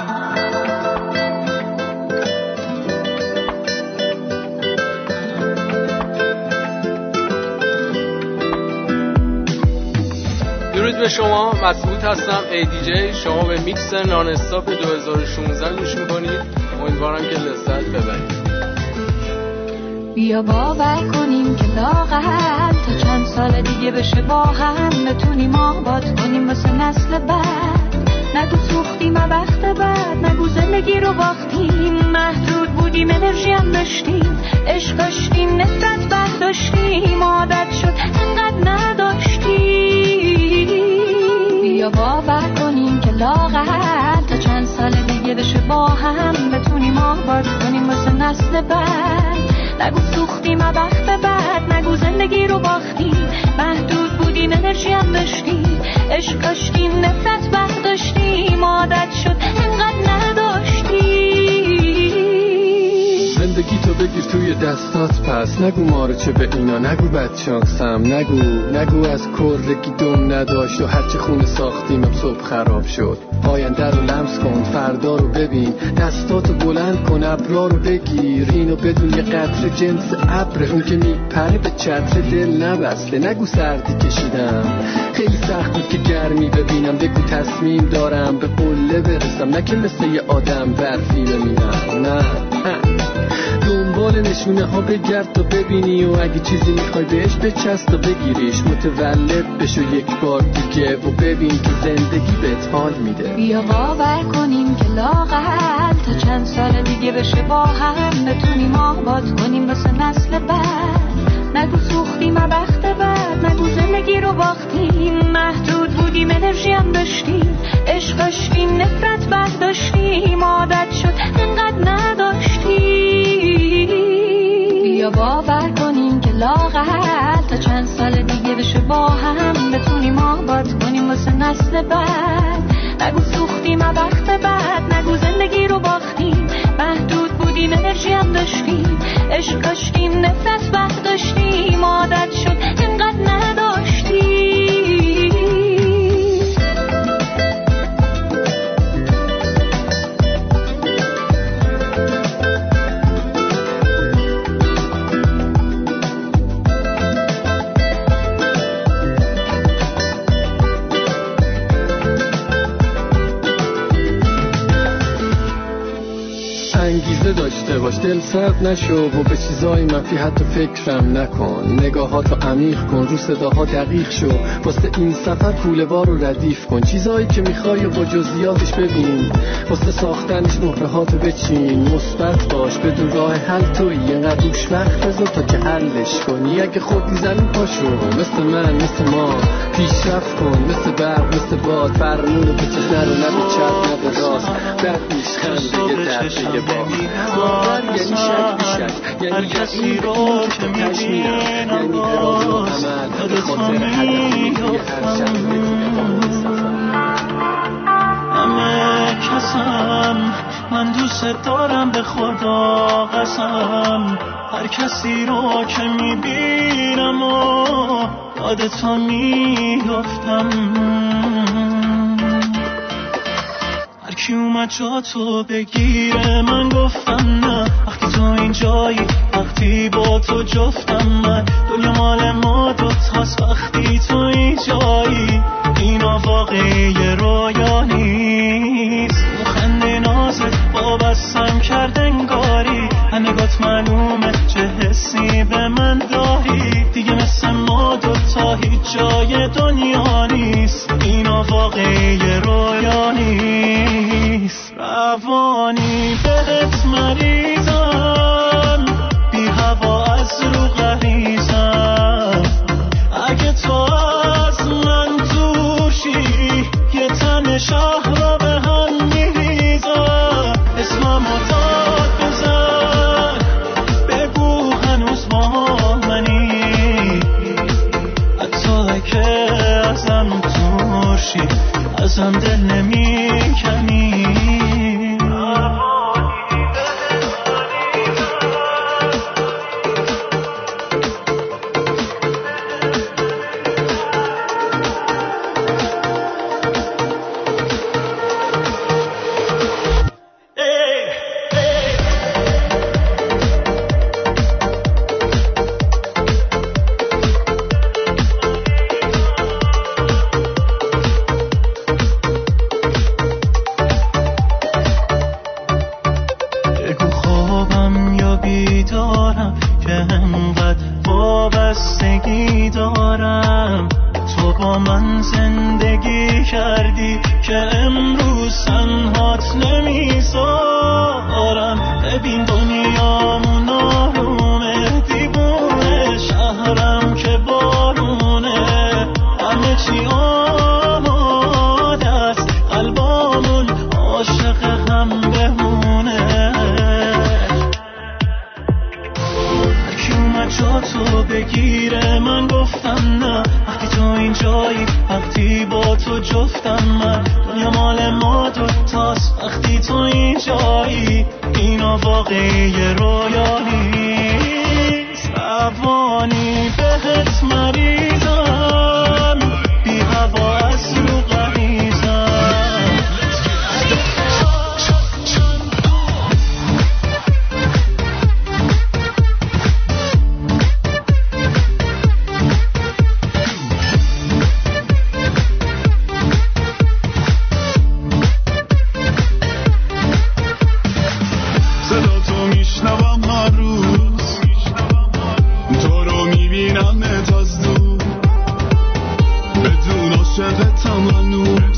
درود به شما، مسعود هستم، ADJ. شما به میکس نان استاپ 2016 گوش میکنید. امیدوارم که لذت ببرید. بیا باور کنیم که لااقل تا چند سال دیگه بشه با هم بتونیم آباد کنیم واسه نسل بعد. نگو سوختیم وقت بعد، نگو زندگی رو باختیم، محدود بودیم انرژی هم داشتیم، عشق داشتیم نفرت برداشتیم، عادت شد انقدر نداشتیم. بیا باور کنیم که لااقل تا چند سال دیگه بشه با هم بتونیم آباد کنیم واسه نسل بعد. نگو سوختیم وقت بعد، نگو زندگی رو باختیم، محدود بودیم انرژی هم داشتیم، عشق داشتیم نفرت برداشتیم، عادت شد انقدر نداشتیم. زندگی تو بگیر توی دستات پس، نگو ما رو چه به اینا، نگو بدشانسم، نگو از کرگی دم نداشت و هرچه خونه ساختیم صبح خراب شد. آینده رو لمس کن، فردا رو ببین، دستاتو بلند کن، ابرا رو بگیر، اینو بدون یه قطره جنس ابر، اون که میپره به چتر دل نبسته. نگو سردی کشیدم، خیلی سخت بود که گرمی ببینم، بگو تصمیم دارم به قله برسم، نه که مثل یه آدم برفی ببینم. نه دنبال نشونه ها بگرد تا ببینی، و اگه چیزی میخوای بهش بچست تا بگیریش، متولد بشو یک بار دیگه و ببین که زندگی بهت حال میده. بیا باور کنیم که لااقل تا چند سال دیگه بشه با هم بتونیم آباد کنیم واسه نسل بعد. نگو سوختیم وقت بعد، نگو زندگی رو باختیم، محدود بودیم انرژی هم داشتیم، عشق داشتیم نفرت برداشتیم، عادت شد انقدر نداشتیم. بیا باور کنیم که لااقل تا چند سال دیگه بشه با هم بتونیم آباد کنیم واسه نسل بعد. نگو سوختیم وقت بعد، نگو زندگی رو باختیم، محدود بودیم انرژی هم داشتیم، عشق داشتیم نفرت برداشتیم، عادت شد انقدر نداشتیم. انگیزه داشته باش، دل سرد نشو و به چیزای منفی حتی فکرم نکن، نگاهاتو عمیق کن، رو صداها دقیق شو، واسه این سفر کوله بار رو ردیف کن، چیزایی که میخوای و با جزئیاتش ببین، واسه ساختنش مهرهاتو بچین، مثبت باش، بدون راه حل تویی، اینقدر روش وقت بذار تا که حلش کنی. اگه خودی زمین پاشو، مثل من مثل ما پیشرفت کن، مثل برق مثل باد، فرمونو به چیز نرو، نه به چپ نه به راست، بعدش خنده درده با باور یعنی شک بیشک، یعنی کسی رو که میبینم، یعنی اراده و عمل به خاطر هدفی توی هر شب میتونه سفر. همه کسم من دوست دارم به خدا قسم، هر کسی رو که میبینم و یاد تو میافتم، کی اومد جا تو بگیره من گفتم نه، وقتی تو اینجایی، وقتی با تو جفتم، من دنیا مال ما دوتاست وقتی تو اینجایی، اینا واقعی رویا نیست، خنده نازت وابستم کرد انگاری، نگات معلومه چه حسی به من داری، دیگه مثل ما دوتا هیچ جای دنیا نیست، اینا واقعی رویا نیست، روانی بهت مریضم، بی هوا از رو غریزم، اگه تو از من دوشی یه تن شهر را به هم میریزم، اسممو داد بزن بگو هنوز با منی، حتی که ازم دوشی ازم دل نمیکنی. ما دوتاست وقتی تو این جایی، اینا واقعی رویا نیست. روانی بهت مریضم، بی هوا از رو غریزم. صدا تو میشنوم هر روز، تو رو میبینم از دور، بدون عاشقتم هنوز،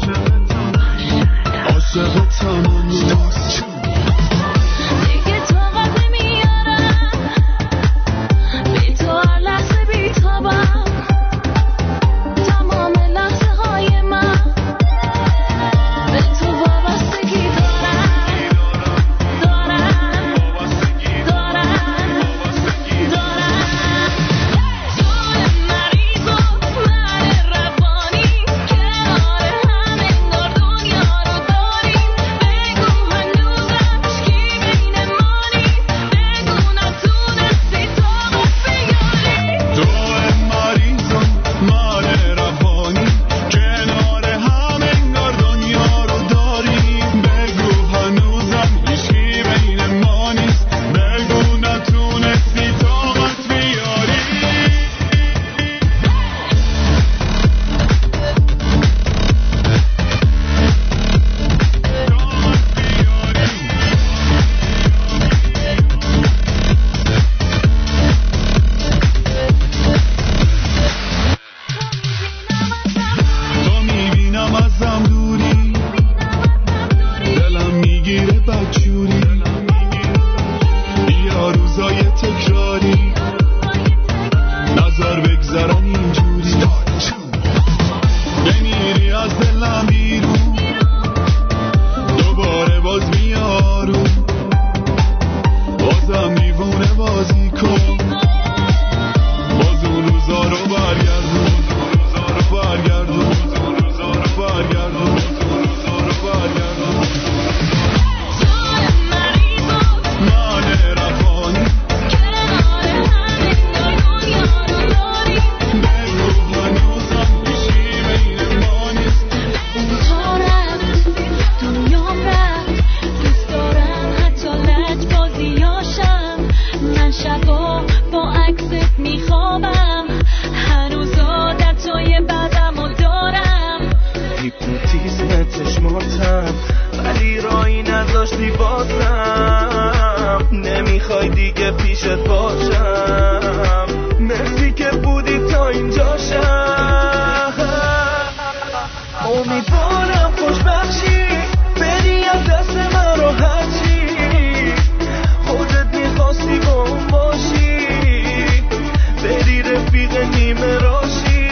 عاشقتم هنوز. دیگه طاقت نمیارم، بی تو هر لحظه بی‌تابم. تمام لحظه های من به تو وابستگی دارم. جون مریض و من روانی، کنار هم انگار دنیا رو داریم. بگو هنوزم کی بین ما نیست، بگو نتونستی طاقت بیاری. تو مریضم من روانی، کنار هم انگار دنیا رو داریم. بگو هنوزم هیچکی بین ما نیست، بگو نتونستی طاقت بیاری. تو میبینم ازم دوری، دلم میگیره بدجوری. بیا روزای تکراری، نظر بگذرن اینجوری. بمیری از دلم بیرون، دوباره باز میارو. بازم دیوونه بازی کن، باز اون روزا رو برگردون. جون مریض و من روانی، کنار هم انگار دنیا رو داریم. بگو هنوزم هیچکی بین ما نیست. تا رفت دنیام رفت، دوست دارم حتی لجبازیاشم. من شبا با عکست میخوابم، هنوز عادتای بدمو دارم. هیپنوتیزم چشماتم ولی رایی نداشتی بازم. نمیخوای دیگه پیشت باشم، مرسی که بودی تا اینجاشم. امیدوارم خوشبخشی بری از دست من رو، هرچی خودت میخواستی با اون باشی، بری رفیق نیمه راشی.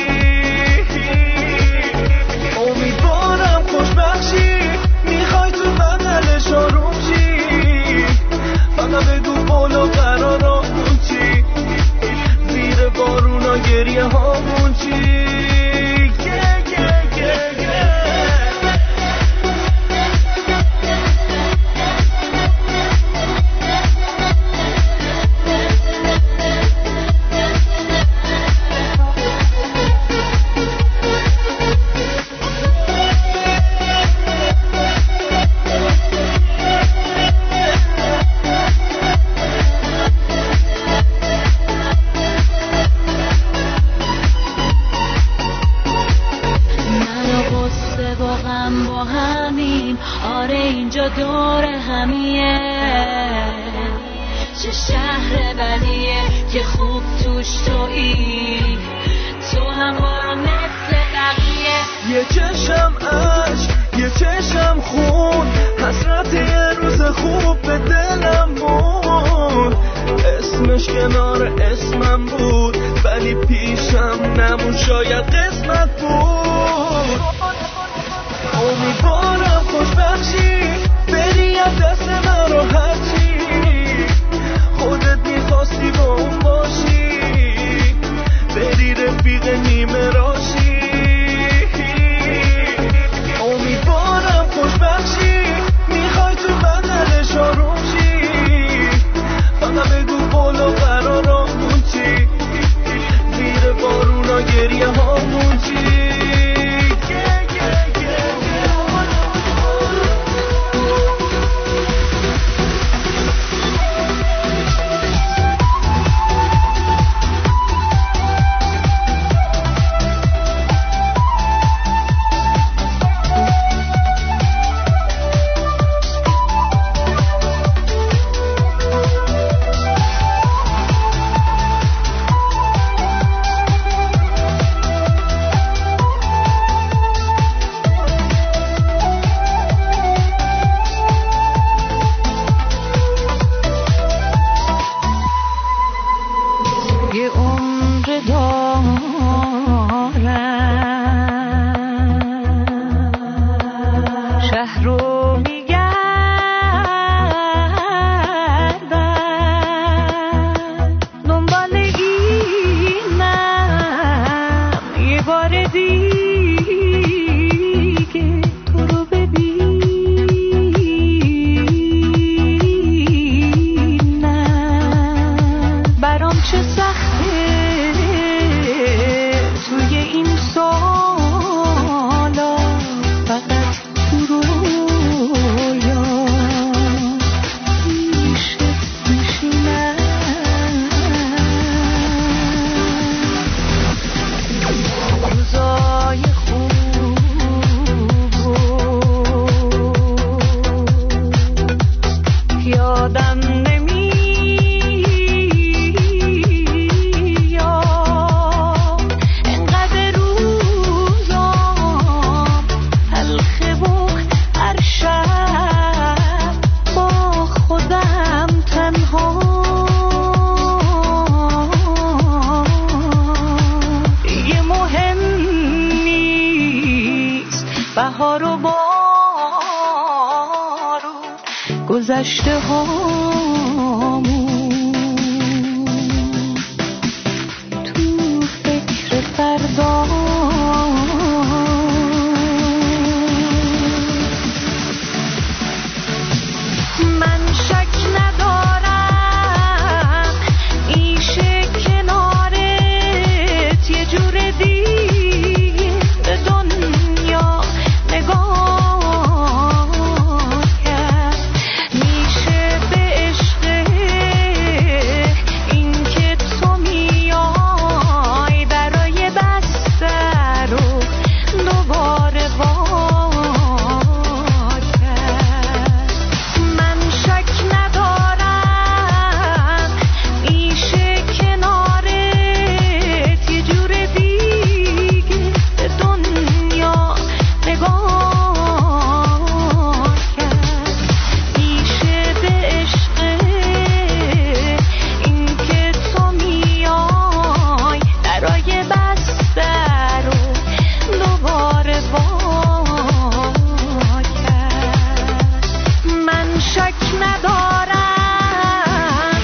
امیدوارم خوشبخشی، میخوای تو بدلش آروم شی، فقط بگو بالا قرارامون چی، زیر بارونا گریه هامون چی. دور همیه چه شهر بدیه که خوب توش تویی، تو هم برو مثل بقیه. یه چشم عشق یه چشم خون، حسرت یه روز خوب به دلم بود. اسمش کنار اسمم بود ولی پیشم نمون، شاید قسمت بود. امیدوارم خوشبخشی بری از دست من رو، هرچی خودت میخواستی با اون باشی، بری رفیق نیمه راشی. امیدوارم ره رو میگردم دنبال اینم یه بار دیگه تو رو ببینم. برام چه سخته توی این سالا فقط تو رویا میشه میشینم. روزای خوب یادم نمیاد انقدر روزام تلخه و هر شب با خودم تنها. دیگه مهم نیست بهار و بارون گذشته هامون تو فکر فردا. من شک ندارم میشه کنارت یه جور دیگه به دنیا نگاه کرد. میشه به عشق این که تو میای برای بستر و دوباره وا کرد. من شک ندارم میشه کنارت یه جور دیگه به دنیا نگاه کرد. میشه به عشق این که تو میای برای بستر و دوباره وا کرد. من شک ندارم.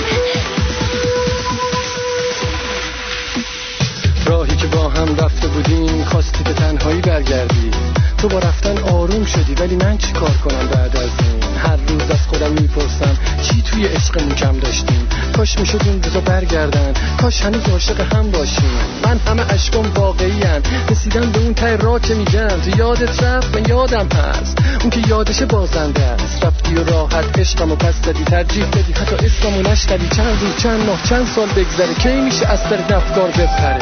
راهی که با هم رفته بودیم خواستی به تنهایی برگردی. تو با رفتن آروم شدی ولی من چی کار کنم بعد از این؟ هر روز از خودم میپرسم چی توی عشقمون کم داشتیم. کاش میشد اون روزا برگردن، کاش هنوز عاشق هم باشیم. من همه عشقم واقعی ان، رسیدم به اون ته راه که میگم تو یادت رفت. من یادم هست اون که یادش بازنده است. رفتی و راحت عشقمو پس دادی، ترجیح بدی حتی اسممو نشنوی. چند روز چند ماه چند سال بگذره کی میشه از سر رفتار بپره؟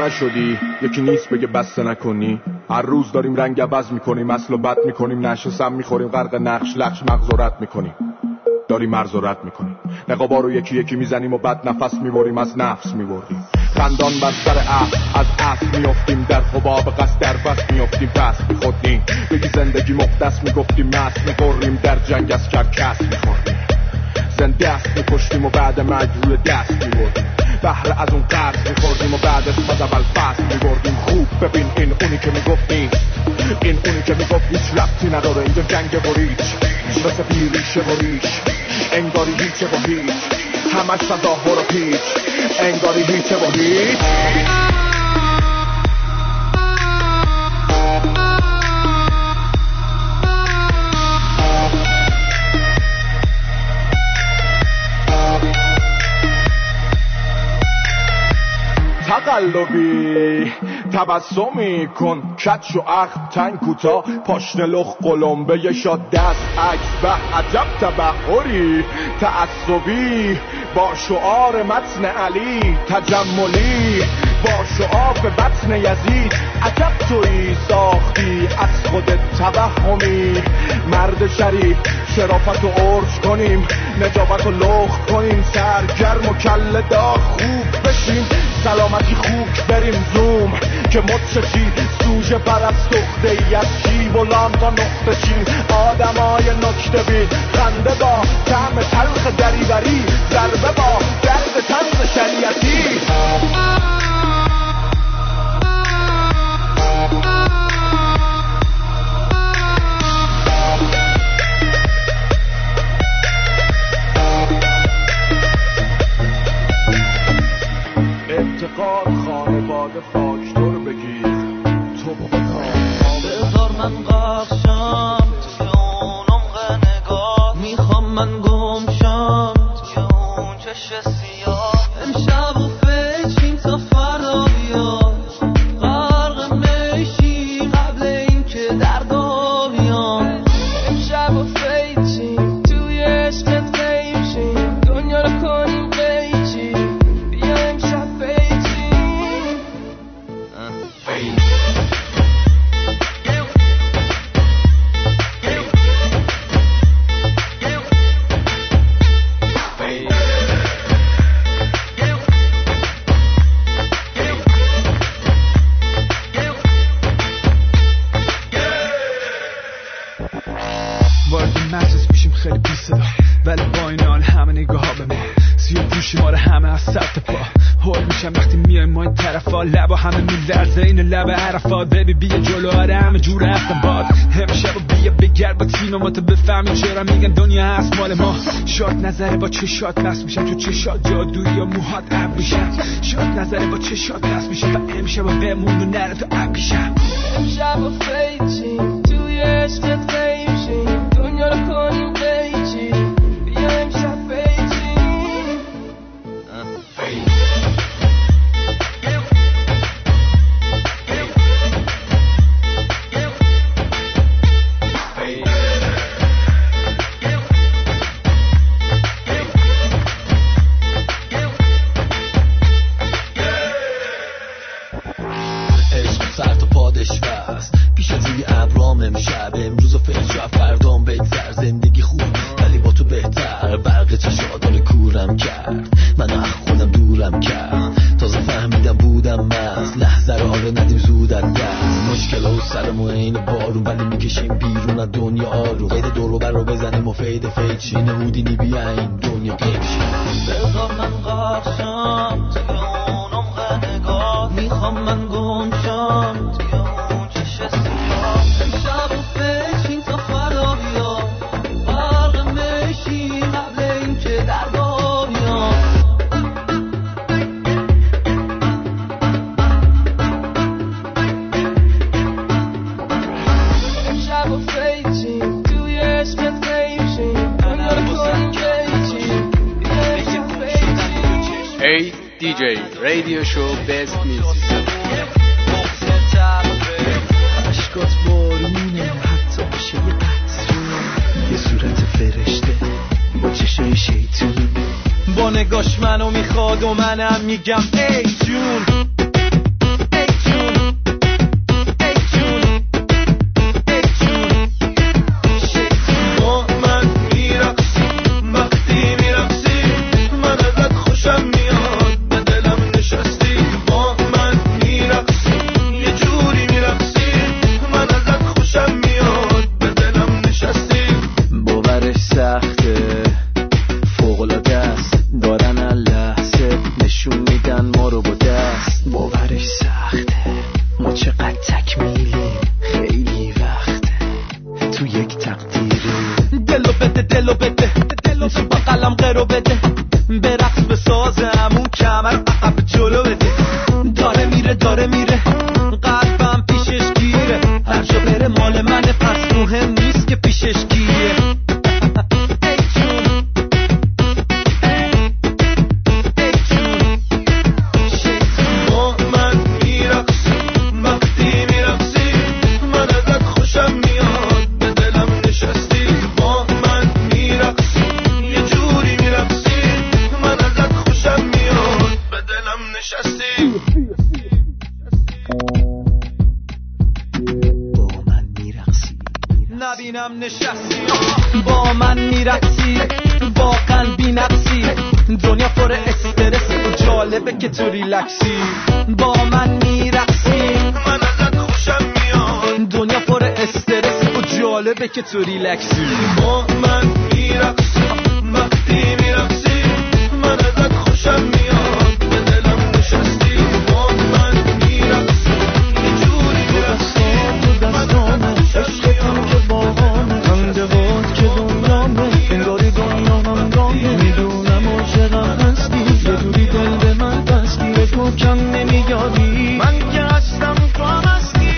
نشدی یکی نیست بگه بسته نکنی. هر روز داریم رنگ عوض میکنیم، اصل و بد میکنیم، نشه سم میخوریم، غرق نقش لخش مغزورت میکنیم، داریم مرزورت میکنیم. نقابا رو یکی یکی میزنیم و بعد نفس میبریم، از نفس میبریم. خندان بر سر از اصل میافتیم، در حباب قصد در بس میافتیم، پس میخودیم. بگی زندگی مقدس میگفتیم، مست میخوریم، در جنگ از کرکس میخوریم. زنده است میکشتیم و بعد مرگ روی دست میبردیم. بهره از اون قرض میخوردیم و بعدش از اول فصل میبردیم. خوب ببین این اونی که میگفت نیست، این اونی که میگفت هیچ ربطی نداره، اینجا جنگ و ریچ مثل بیریشه و ریش، انگاری هیچه و هیچ، همش تظاهر و پیچ، انگاری هیچه و هیچ. تقلبی تبسمی کن، کچ و اخم تنگ کوتا، پاشنه لخ قلمبه یه شاد دست عکس، به عجب تبحری تعصبی با شعار متن علی، تجملی با شعار بطن یزید. عجب تویی ساختی از خودت توهمی، مرد شریف شرافت و عرج کنیم، نجابت و لخ کنیم، سرگرم و کل داغ خوب بشیم، سلامتی خوک بریم زوم که متشی سوژه پرست دخته ای از شیب و لام تا نقطه چین. آدمای نکته بی خنده با طعم تلخ دریوری، ضربه با درد طنز شریعتی. اعتقاد خانواده فاکتور بگیر، تو بخواه بذار من قرشم توی اون عمق نگاه، میخوام من گمشم توی اون چش سیاه. امشب و فکریم تا فردا بیاد، غرق میشیم قبل این که دردا بیان. امشب و فکریم توی عشقت قیمشیم، دنیا رو کنیم قیچی، بیا امشب وارد مجلس میشیم خیلی بی صدا، ولی با این حال همه نگاه ها به ما، سیاه پوشی ما رو همه از سر تا پا. هول میشم وقتی میایم ما این طرفا، لبا همه میلرزه این لب عرفات. ببی بیا جلو آره همه جور هستم باد، امشب و بیا بگرد با تیم ما تا بفهمیم چرا میگن دنیا هست مال ما. شاد نظره با چشات مست میشم، تو چشات جادویی یا موهات اب میشم. شاد نظره با چشات مست میشم و امشب و بمون و نره تو اب میشم. امشب و فیتیم توی عشقت قیمشیم، دنیا رو کنیم قیچی، بیا امشب فیتیم. DJ Radio Show Best Music. عشقات بارونه حتی بشه یه قطره، یه صورت فرشته با چشای شیطون، با نگاش منو میخواد و منم میگم ای جون. تو یک تقدیره. دلو بده تو با قلم قرو بده، به رقص به سازمون کمر عقب جلو بده. داره میره قلبم پیشش گیره، هر جا بره مال منه پس مهم نیست که پیشش گیره. نبینم نشستی با من میرقصی، واقعا بی نقصی، دنیا پر استرس و جالبه که تو ریلکسی. با من میرقصی من ازت خوشم میاد، دنیا پر استرس و جالبه که تو ریلکسی. با من میرقصی وقتی میرقصی، من ازت خوشم میاد، به دلم نشستی. با من میرقصی یه جوری میرقصی، تو دستامه عشقتم که باهامه، خنده هات که دنیامه، انگاری دنیا هم گامه. میدونم عاشقم هستی، یه جوری دل به من بستی، به تو کم نمیاری، من که هستم تو هم هستی.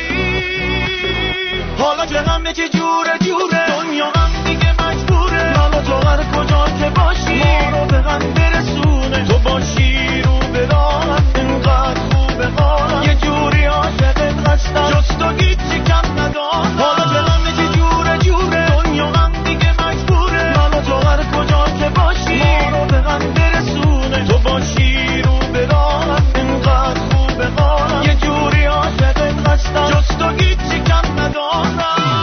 حالا که همه چه جوره دنیا هم دیگه مجبوره، من و تو هر کجا که باشی ما رو به هم برسونه. تو باشی رو به راهم، اینقدر خوبه حالم، یه جوری عاشقت هستم جز تو هیچی کم ندارم. حالا که همه چه جوره دنیا هم دیگه مجبوره، من و تو هر کجا که باشی ما رو به هم برسونه. تو باشی رو به راهم، اینقدر خوبه حالم، یه جوری عاشقت هستم جز تو هیچی کم ندارم.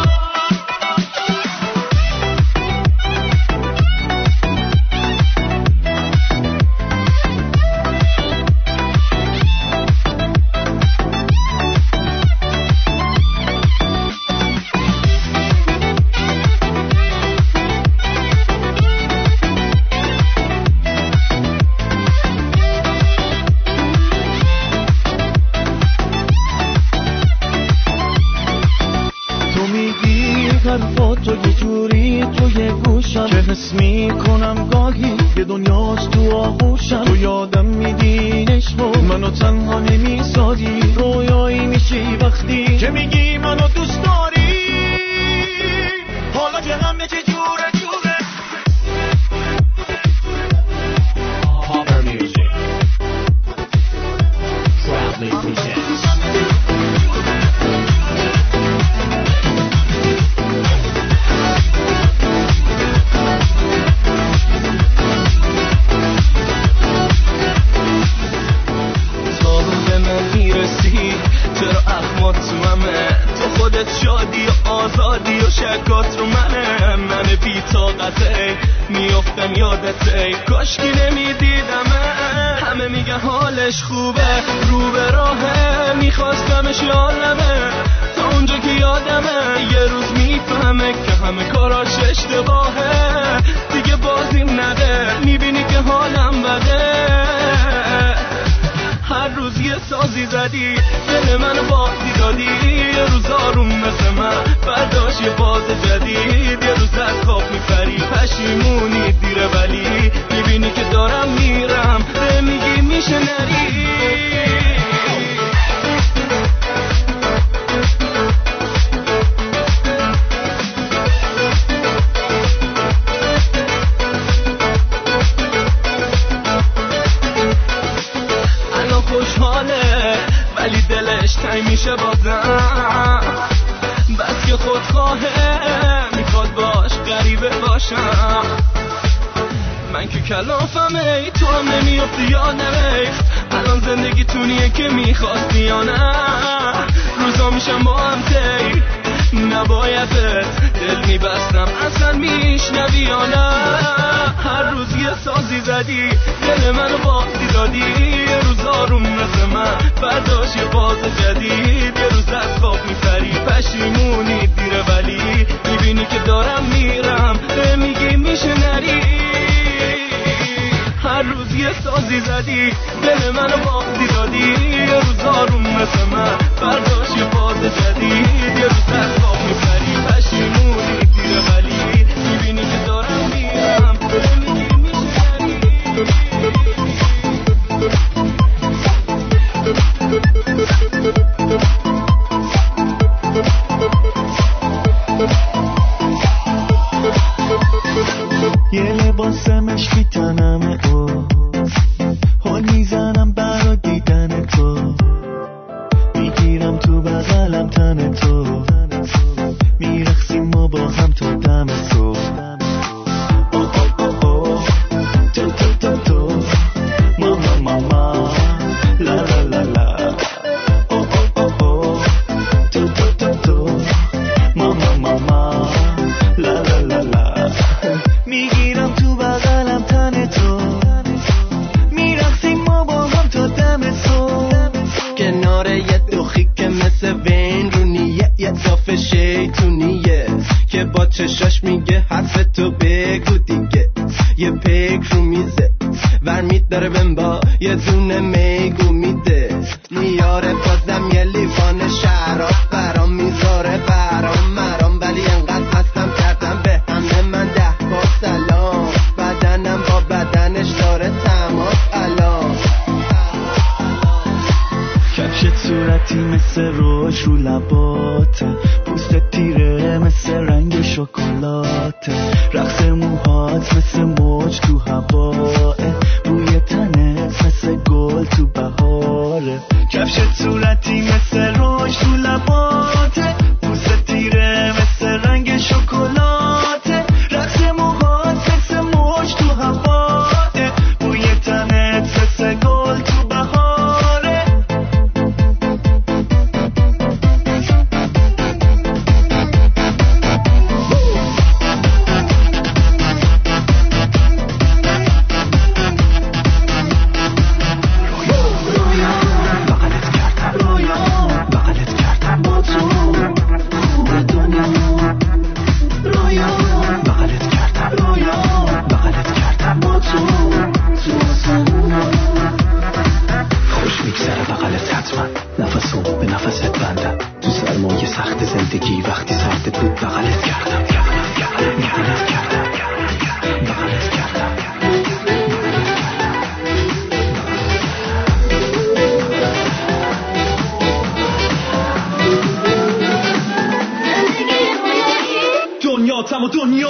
حرفاتو یه جوری توی گوشم که حس میکنم گاهی یه دنیاست تو آغوشم. تو یادم میدی عشقو منو تنها نمیذاری، رویایی میشی وقتی که میگی منو دوست داری. حالا که همه چه جوره شادی و آزادی و شکات رو من بی طاقته میافتم یادته، کاشکی نمیدیدم. همه میگن حالش خوبه رو به راهه، میخواستمش یادمه تا اونجا که یادمه. یه روز میفهمه که همه کاراش اشتباهه، دیگه بازیم نده، میبینی که حالم بده. هر روز یه سازی زدی، دل منو بازی دادی، یه روز آروم مثل من برداشت یه باز جدید. یه روز از خواب میپری پشیمونی دیره، ولی میبینی که دارم میرم به میگی میشه نری. خوشحاله ولی دلش تنگ میشه بازم، بس که خودخواهه میخواد باش غریبه باشم. من که کلافمه ای تو هم نمیافتی یادمه، الان زندگی تونیه که میخواستی یا نه. روزا میشم با هم تی نبایدت دل میبستم اصلا میشنوی یا نه. هر روز یه سازی زدی، دل منو بازی دادی، یه روز آروم مثل من برداشت یه باز جدید. یه روز از خواب میپری پشیمونی دیره، ولی میبینی که دارم میرم به میگی میشه نری. هر روز یه سازی زدی، دل منو بازی دادی، یه روز آروم مثل من برداشت یه باز جدید. یه روز از خواب میپری پشیمونی واسه مشکی تنم حال میزنم برا دیدن تو میگیرم تو بغلم تن تو میرقصیم ما با هم تا دم تو تو ماما ماما لا لا لا لا تو ماما ماما لا لا لا لا میگیرم تو بغلم تن تو میرقصیم ما با هم تا دم تو کنار یه دوخی که مثل وین رونیه یه صاف شیطونیه که با چشاش میگه حرف تو بگو دیگه یه پیک رو میزه ورمیت داره بمبا یه دونه میگو میده میاره بازم یه لیوان شراب برام میذاره برام مرام ولی انقدر هستم کردم به همه من 10 بار سلام بدنم با بدنش داره تماس الان کفشت صورتی مثل روش رو لباته پوست تیره مثل رنگ شکلات رقص موهات مثل موج تو هواه بوی تنت مثل گل تو بهاره کفشت صورتی مثل روش رو لباته پوست تیره مثل رنگ شکلات رقص موهات مثل موج تو هواه بوی تنت مثل گل تو بهاره زندگی وقتی سردت بود بغلت کردم بغلت کردم بغلت کردم دنیا تم و دنیا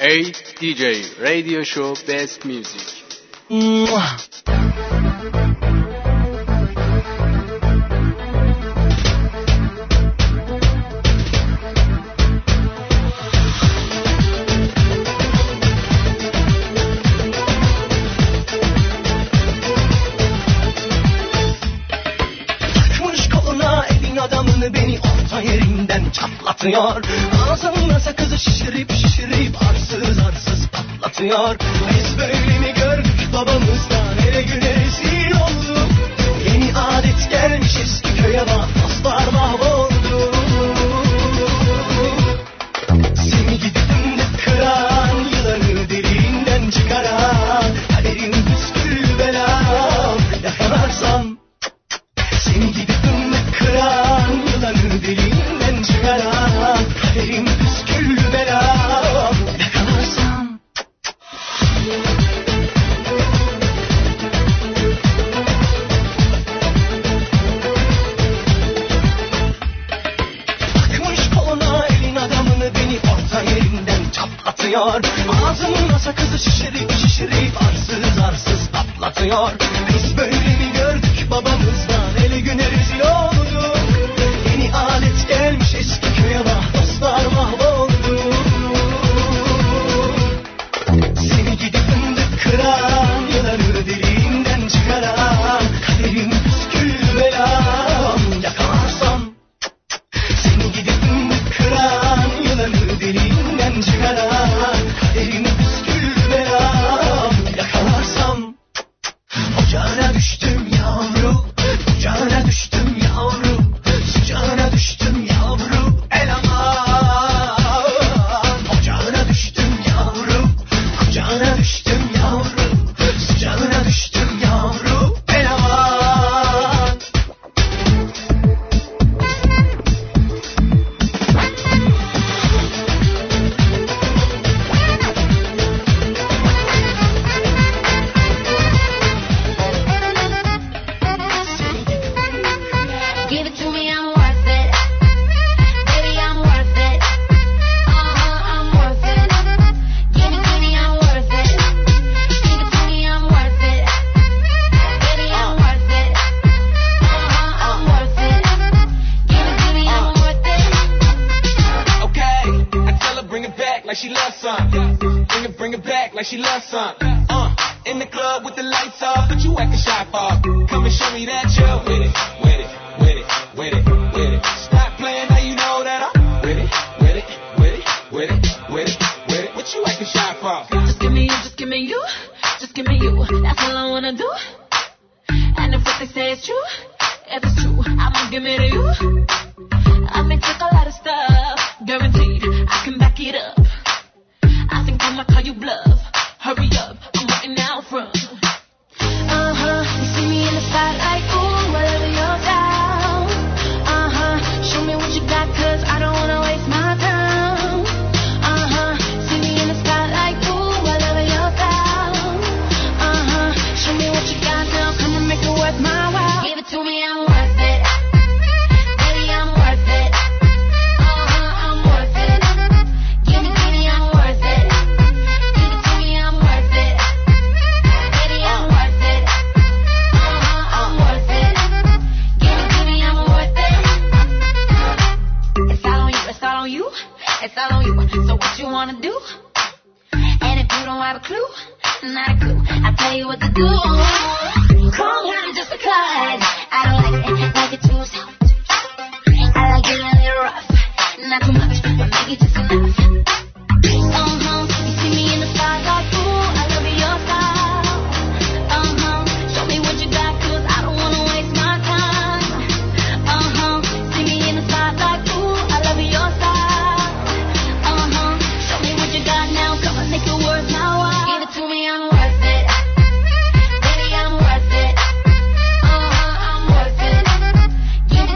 Hey DJ, radio show best music. Beni orta yerinden çatlatıyor. Ağzımda sakızı şişirip arsız arsız patlatıyor. Biz böyle mi gördük babamızdan, ele güne rezil olduk. Yeni adet gelmiş eski köye bak, dostlar mahvoldu. Seni gidip de kıran, yılanı deliğinden çıkaran, kaderin püskül belam yakalarsam. Seni gidip de kıran, yılanı deliğinden çıkaran, kaderin püskül belam yakalarsam. Takmış koluna elin adamını, beni orta yerinden çatlatıyor. Ağzımda sakızı şişirip arsız arsız patlatıyor. Biz böyle mi gördük babamızdan, ele güne rezil olduk. Yeni alet gelmiş eski köye bak, dostlar mahvoldu. Seni gidip fındık kıran, yılanı deliğinden çıkaran, kaderin püskül belam yakalarsam. Seni gidip fındık kıran, yılanı deliğinden çıkaran, kaderin püskül belam yakalarsam. Ocağına düştüm yavrum, ocağına düştüm yavrum, sıcağına düştüm yavrum, el aman. Ocağına düştüm yavrum, ocağına düştüm yavrum, sıcağına düştüm yavrum, el aman. Give it to me, I'm worth it. Baby, I'm worth it. I'm worth it. Give it to me, I'm worth it. Give it to me, I'm worth it. Baby, I'm worth it. I'm worth it. Give it to me, I'm worth it. Okay, I tell her bring it back like she loves some. Bring it back like she loves some. In the club with the lights off, but you acting shy for. Come and show me that you're with it, with it, with it, with it, with it. Stop playing, now you know that I'm with it, with it, with it, with it, with it, with it. What you acting shy for? Just give me you, just give me you, just give me you. That's all I wanna do. And if what they say is true, if it's true, I'ma give it to you. I may take a lot of stuff, guaranteed I can back it up. I think I might call you bluff. Hurry up, I'm waiting out front. You see me in the spotlight, ooh, whatever you're down. Show me what you got, 'cause I don't wanna waste my time. See me in the spotlight, ooh, whatever you're down. Show me what you got now, come and make it worth my while. Give it to me, I'm worth it. Baby, I'm worth it. I'm worth it. Give it to me, I'm worth it. Give it to me, I'm worth it. Baby, I'm worth it. I'm worth it. Give it to me, I'm worth it. It's all on you, it's all on you, it's all on you. So what you wanna do? And if you don't have a clue, not a clue, I'll tell you what to do. Calm down just because I don't like it too soft. I like it a little rough, not too much, but make it just enough. You see me in the spotlight, ooh, I love your style. Show me what you got, 'cause I don't wanna waste my time. See me in the spotlight, ooh, I love your style. Show me what you got now, come and make it worth my while. Give it to me, I'm worth it. Baby, I'm worth it. I'm worth it. Give it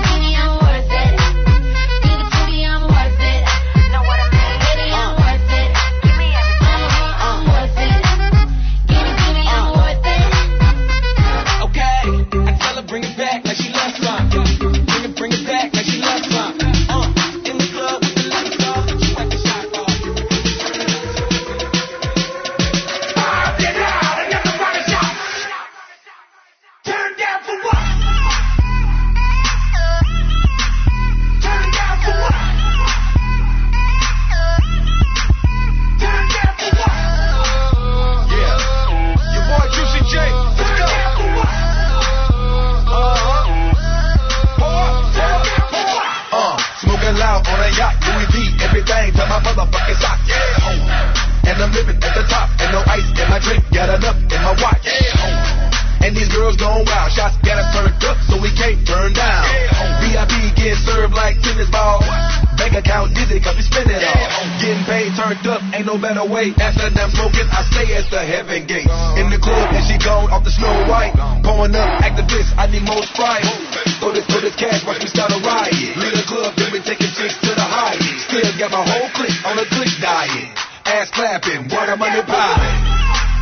a yacht, Louis V, everything to my motherfucking sock. Yeah, ho. And I'm living at the top, and no ice in my drink, got enough in my watch. Yeah, ho. And these girls going wild, shots got us turned up, so we can't turn down. VIP get served like tennis balls. Bank account dizzy, cause we spend it all. Getting paid, turned up, ain't no better way. After them smoking, I stay at the heaven gate. In the club, and she gone off the Snow White. Pouring up, activists, I need more Sprite. Throw this cash, watch me start a riot. Leave the club, then we taking chicks to the high. Still got my whole clique on a good diet. Ass clapping, water money pie.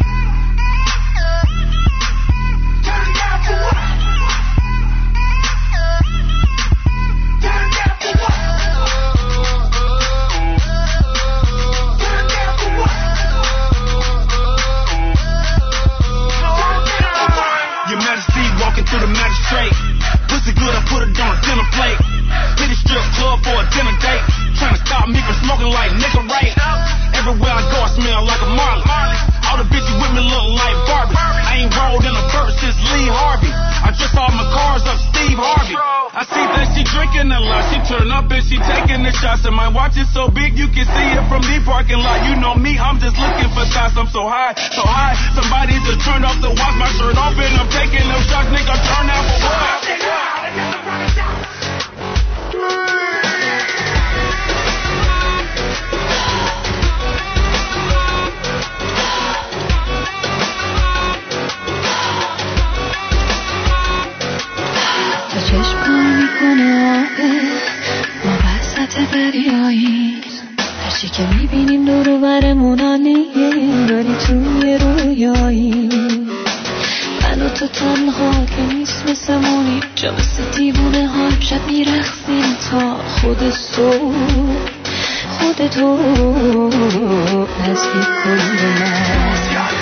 Your Majesty walking through the magistrate. Pussy good, I put it on a dinner plate. Hit a strip club for a dinner date. Trying to stop me from smoking like nigga right. Everywhere I go I smell like a Marley. All the bitches with me look like Barbie. I ain't rolled in a verse since Lee Harvey. I dress all my cars up Steve Harvey. I see that she drinking a lot. She turn up and she taking the shots. And my watch is so big you can see it from the parking lot. You know me, I'm just looking for shots. I'm so high, so high. Somebody just turned off the watch my shirt off and I'm taking them shots. Nigga, turn out for what? چشم کار میکنه آبه ما وسط دریاییم هرچی که میبینیم دور و برمون عالیه داری توی رویاییم من و تو تنها که نیست مثلمونی جا مثل دیوونه ها شب میرخصیم تا خود صبح خودتو نزدیک کن به من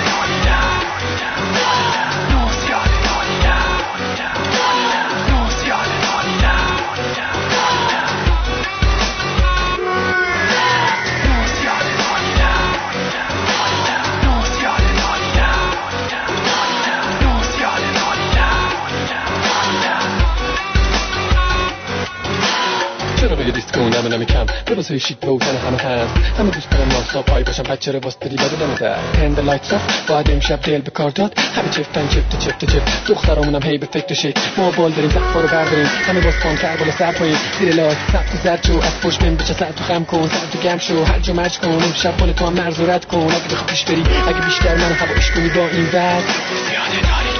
چرا به یه دیست کنم نمی کم لباسای شیک به اوتن همه هست همه دوست دارم ناسا پای باشم بچه رو باست داری بده دمه در هند لایت صف باید امشب دل به کار داد همه چفتن چفت دخترامونم هی به فکر شید ما بال داریم زفا رو برداریم همه باز کن کربال سر پایین زیر لایت سبت زرد شو از پشت بین بچه سر تو خم کن سر تو گم شو هر جا مرج کن امشب بال تو هم مرز و رد کن اگه بخواه پیش بری اگه بیشتر من هوایش کنی با این ورد زیاده داری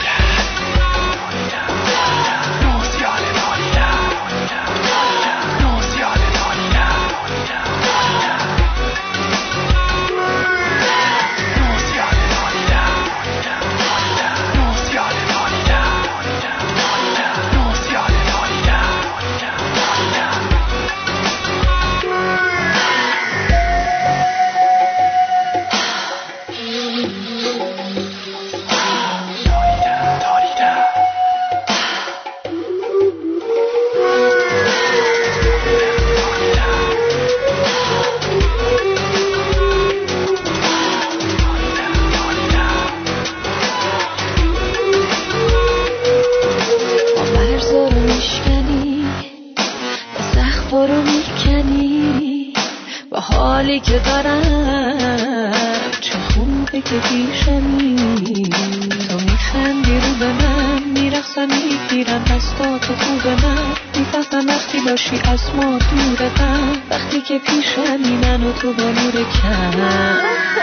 حالی که دارم چه خوبه که پیشمی تو میخندی رو به من میرخصم میگیرم دستاتو خوب من میفهمم وقتی باشی از ما دورتم وقتی که پیشمی من و تو با نور کم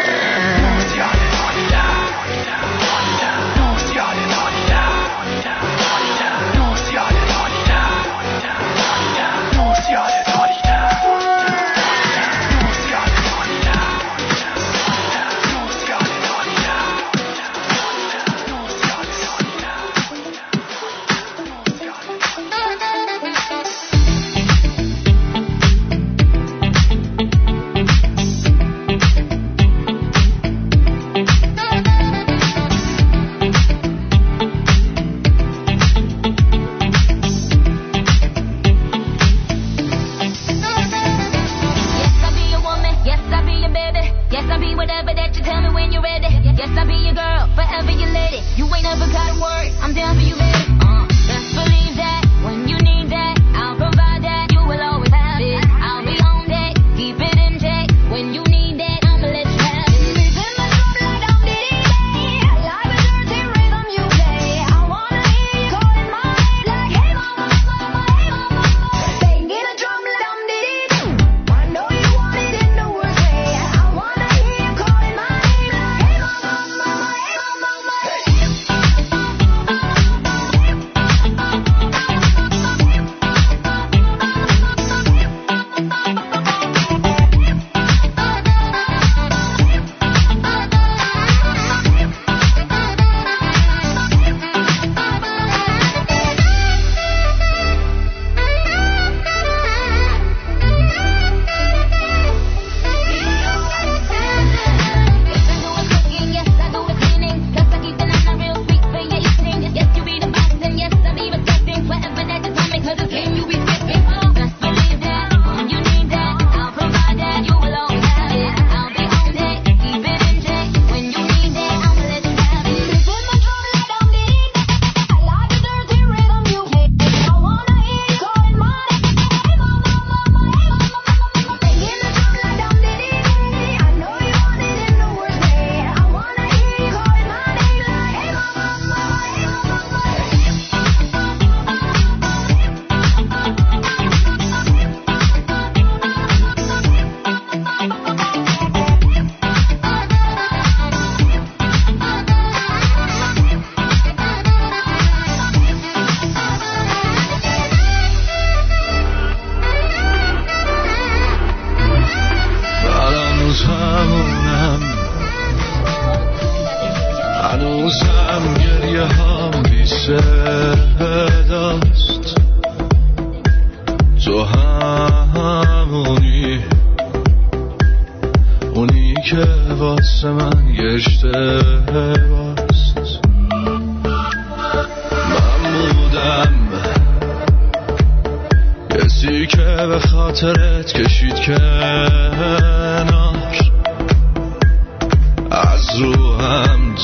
I'm down for you, baby. Just believe that when you need that, I'll provide that. You will always have it. I'll be on واسه من یه اشتباست. من بودم کسی که به خاطرت کشید کنار، از رو همد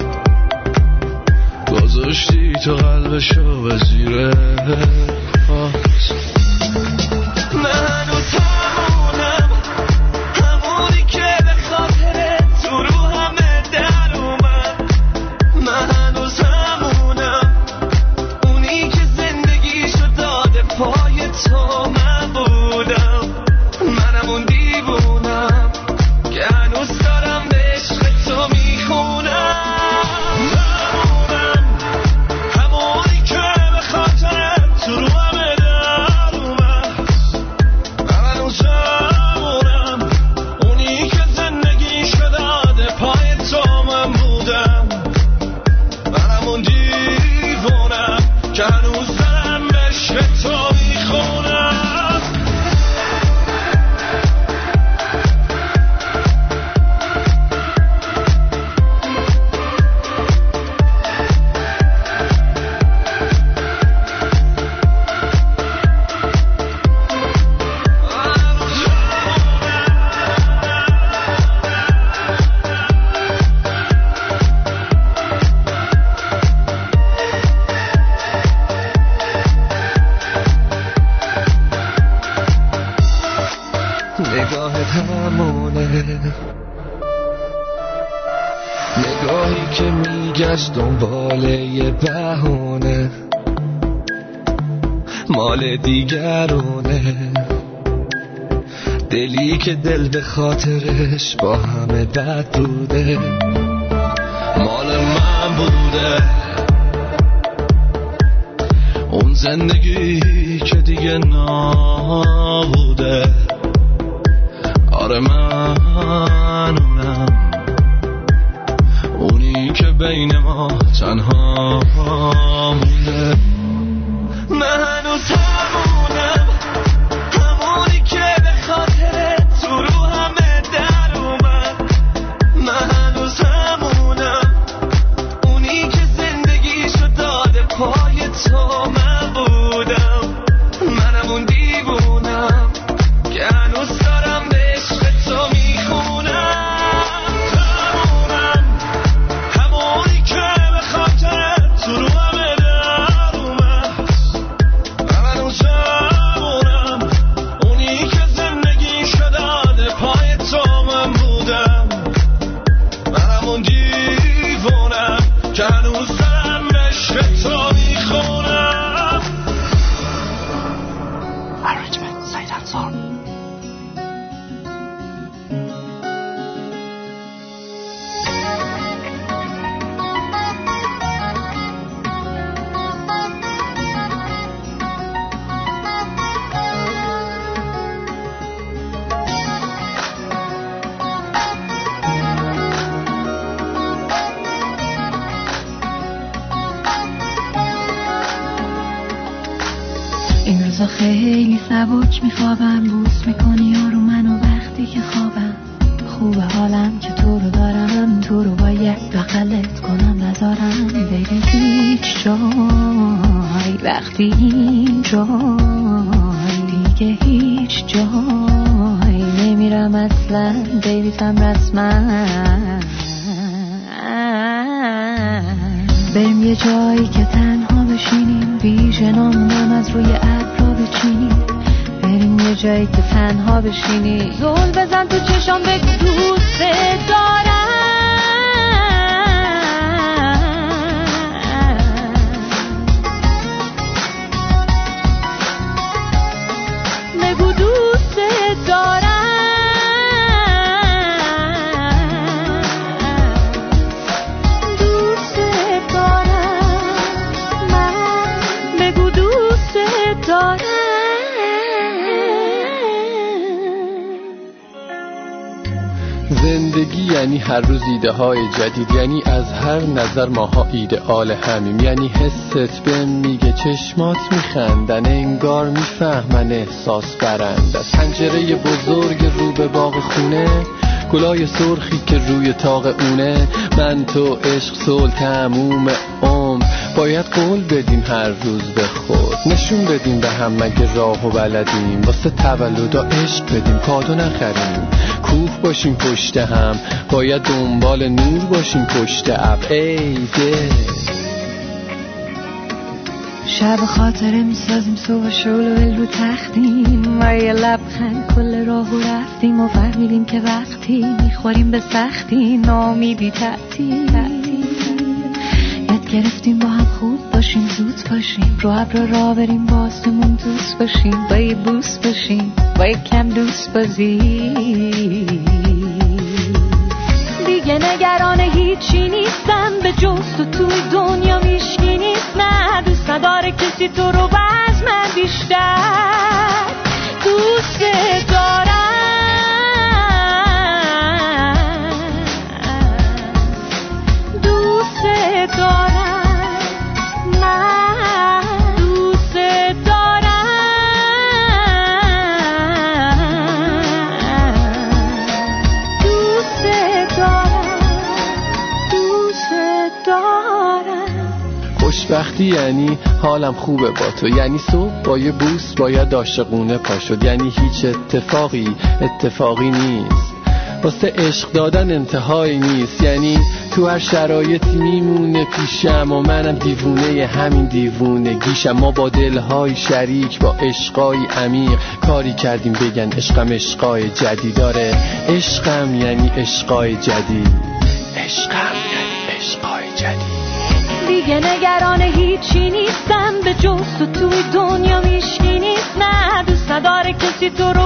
گذاشتی تو قلبشو به زیر پاس. من هنوز همونم، همونی که به خاطرت تو رو همه در اومد. من هنوز همونم، اونی که زندگیشو داده پای تو. من بودم، منم اون دیوونم که هنوز دارم به عشق تو میخونم. همونم، همونی که به خاطرت تو رو همه در اومد. من هنوز همونم، اونی که زندگیشو داده پای تو. من بودم، منم اون دیوونم که هنوز دارم به عشق تو میخونم. نگاهت همونه، نگاهی که میگشت دنبال یه بهونه، مال دیگرونه. دلی که دل به خاطرش با همه بد بوده، مال من بوده. اون زندگی که دیگه نبوده. آره من اونم، اونی که بین ما تنها مونده. من هنوز همونم، همونی که به خاطرت تو رو همه در اومد. من هنوز همونم، اونی که زندگیشو داده پای تو. من بودم، منم اون دیوونم که هنوز دارم به عشق تو میخونم. همونم، همونی که به خاطرت تو رو همه در اومد. من هنوز همونم، اونی که زندگیشو داده پای تو. من بودم، منم اون دیوونم که هنوز دارم به عشق تو میخونم. Arrangement Said Ansar. این روزا خیلی سبک میخوابم، بوس میکنی یارو منو وقتی که خوابم. خوبه حالم که تو رو دارم، تو رو باید بغلت کنم نذارم بری هیچ جای. وقتی این جای دیگه هیچ جای نمیرم اصلا، بیبیتم رسما. بریم یه جایی که تنها بشینیم، ویژه نامونم از روی ابرا بچینیم. بریم یه جایی که تنها بشینیم، زل بزن تو چشام بگو دوست دارم. بگو دوست دارم. زندگی یعنی هر روز ایده های جدید، یعنی از هر نظر ماها ایدئال همیم. یعنی حست بهم میگه چشمات میخندن، انگار میفهمن احساس برند. از پنجره بزرگ رو به باغ خونه گلای سرخی که روی تاق اونه، من تو عشق صلح تموم عمر. باید قول بدیم هر روز به خود، نشون بدیم به هم مگه راهو بلدیم. واسه تولدا عشق بدیم کادو نخریم، کوه باشیم پشت هم، باید دنبال نور باشیم پشت ابر. ای دل شب خاطره میسازیم، صبح شلوول رو تختیم و یه لبخند کل راهو رفتیم و فهمیدیم که وقتی میخوریم به سختی نامیدی تعطیل. یاد گرفتیم با هم خوب باشیم، زود باشیم، رو ابر را بریم، با آسمون دوست باشیم، با یه بوس باشیم، با یه کم دوست بازی. دیگه نگران هیچی نیستم به جز تو، توی دنیا میشکی نیست. نه دوست نداره کسی تو رو باز من بیشتر دوست دارم. دوست دارم، من دوست دارم. دوست دارم. خوشبختی یعنی حالم خوبه با تو، یعنی صبح با یه بوس باید عاشقونه پا شد، یعنی هیچ اتفاقی نیست. واسه عشق دادن انتهایی نیست، یعنی تو هر شرایطی میمونه پیشم و منم دیوونه همین دیوونگیشم. ما با دلهای شریک با عشقای عمیق کاری کردیم بگن عشقم عشقای جدید داره. عشقم یعنی عشقای جدید، عشقم یعنی عشقای جدید. دیگه نگران هیچی نیستم به جز تو، توی دنیا میشکی نیست. نه دوست نداره کسی تو رو